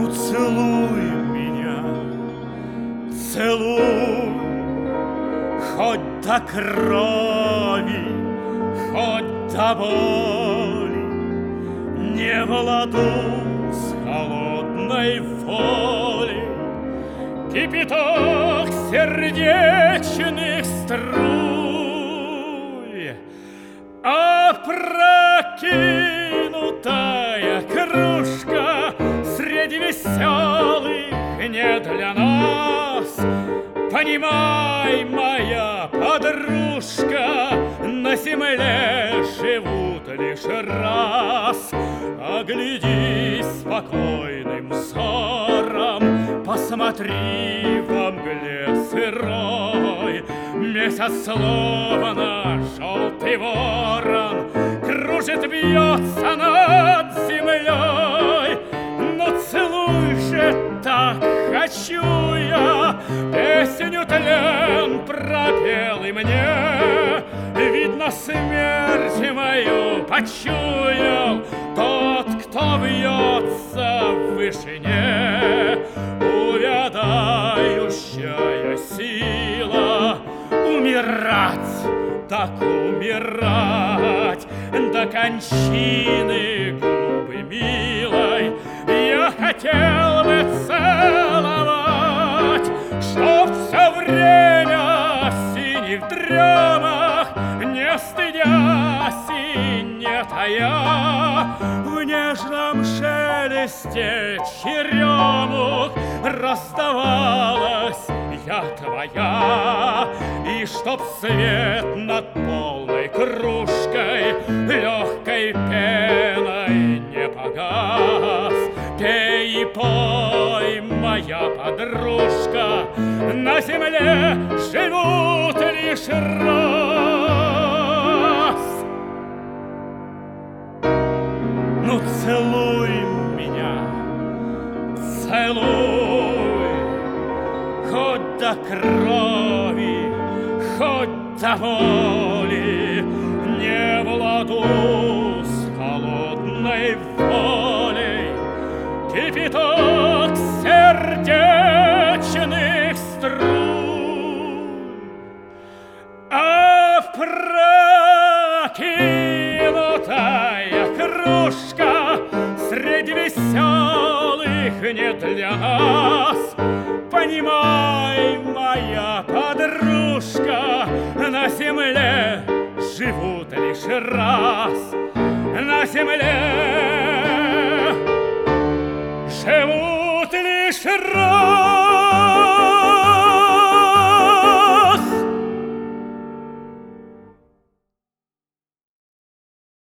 целуй меня, целуй, хоть до крови, хоть до боли, не в ладу с холодной волей. Кипяток сердечных струй, опрокинутая кружка среди веселых не для нас. Понимай, моя подружка, на земле живут лишь раз. Оглядись спокойным взором, посмотри во мгле сырой. Месяц словно желтый ворон кружит, бьется над землей. Но целуй же, так хочу я, песню тлен пропел и мне. Видно, смерть мою почуял тот, кто вьется в вышине. Увядающая сила умирать, так умирать до кончины губы милой. Я хотел бы целовать, чтоб все время в синих дремах, не стыдясь и не тая, в нежном шелесте черемух раздавалась я твоя. И чтоб свет над полной кружкой легкой пеной не погас. Пей и пой, моя подружка, на земле живут лишь раз. Ну, целуй меня, целуй, хоть до крови, хоть до боли, не в ладу с холодной волей. Кипяток сердечных струй, опрокинутая кружка среди веселых не для нас. Понимай, моя подружка, на земле живут лишь раз. На земле живут лишь раз.